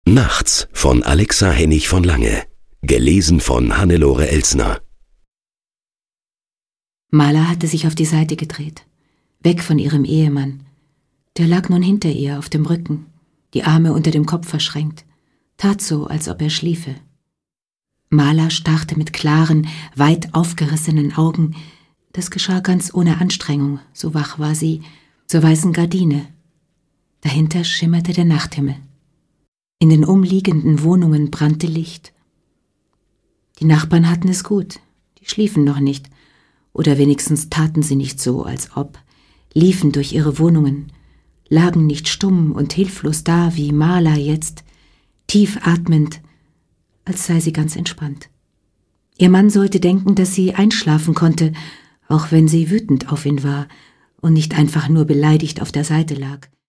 Nachts von Alexa Hennig von Lange. Gelesen von Hannelore Elsner. Marla hatte sich auf die Seite gedreht, weg von ihrem Ehemann. Der lag nun hinter ihr auf dem Rücken, die Arme unter dem Kopf verschränkt, tat so, als ob er schliefe. Marla starrte mit klaren, weit aufgerissenen Augen, das geschah ganz ohne Anstrengung, so wach war sie, zur weißen Gardine. Dahinter schimmerte der Nachthimmel. In den umliegenden Wohnungen brannte Licht. Die Nachbarn hatten es gut, die schliefen noch nicht, oder wenigstens taten sie nicht so, als ob, liefen durch ihre Wohnungen, lagen nicht stumm und hilflos da wie Marla jetzt, tief atmend, als sei sie ganz entspannt. Ihr Mann sollte denken, dass sie einschlafen konnte, auch wenn sie wütend auf ihn war und nicht einfach nur beleidigt auf der Seite lag.